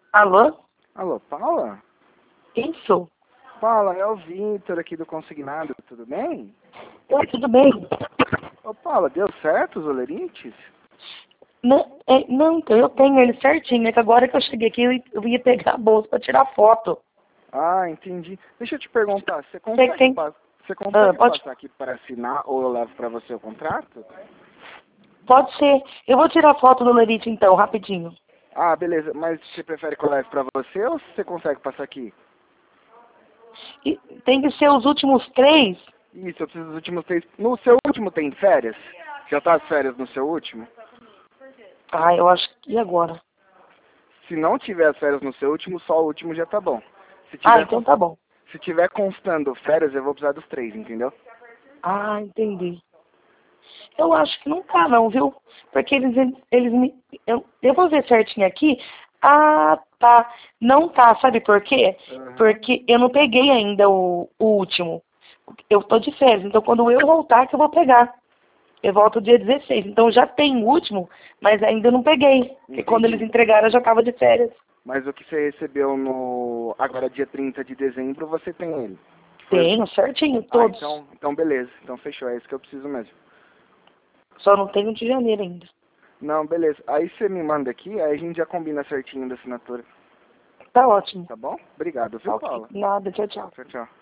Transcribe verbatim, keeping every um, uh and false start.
Alô? Alô, Paula? Quem sou? Paula, é o Vitor aqui do Consignado, tudo bem? Oi, tudo bem? Ô, Paula, deu certo os olerites? Não, é, não, então eu tenho ele certinho. É que agora que eu cheguei aqui, eu, eu ia pegar a bolsa pra tirar foto. Ah, entendi. Deixa eu te perguntar, você Você consegue, tem... pa- você Ah, consegue pode, passar aqui para assinar ou eu levo para você o contrato? pode ser. Eu vou tirar foto do Lerite então, rapidinho. Ah, beleza. Mas você prefere que eu leve para você ou você consegue passar aqui? E tem que ser os últimos três? Isso, eu preciso dos últimos três. No seu último tem férias? Já tá as férias no seu último? Ah, eu acho que... E agora? Se não tiver as férias no seu último, só o último já tá bom. Se Ah, tiver, então cons- tá bom. se tiver constando férias, eu vou precisar dos três, entendeu? Ah, entendi. Eu acho que não tá não, viu? Porque eles, eles me... Eu, eu vou ver certinho aqui. Ah, tá. Não tá, sabe por quê? Aham. Porque eu não peguei ainda o, o último. Eu tô de férias, então quando eu voltar que eu vou pegar. Eu volto dia dezesseis. Então já tem o último, mas ainda não peguei. Porque quando eles Entendi. entregaram eu já tava de férias. Mas o que você recebeu no agora dia trinta de dezembro, você tem ele. Foi... Tenho, certinho, Ah, todos. então, então beleza. Então fechou, é isso que eu preciso mesmo. Só não tenho de janeiro ainda. Não, beleza. Aí você me manda aqui, aí a gente já combina certinho da assinatura. Tá ótimo. Tá bom? Obrigado, viu, Ok, Paula? nada, tchau, tchau. Tchau, tchau.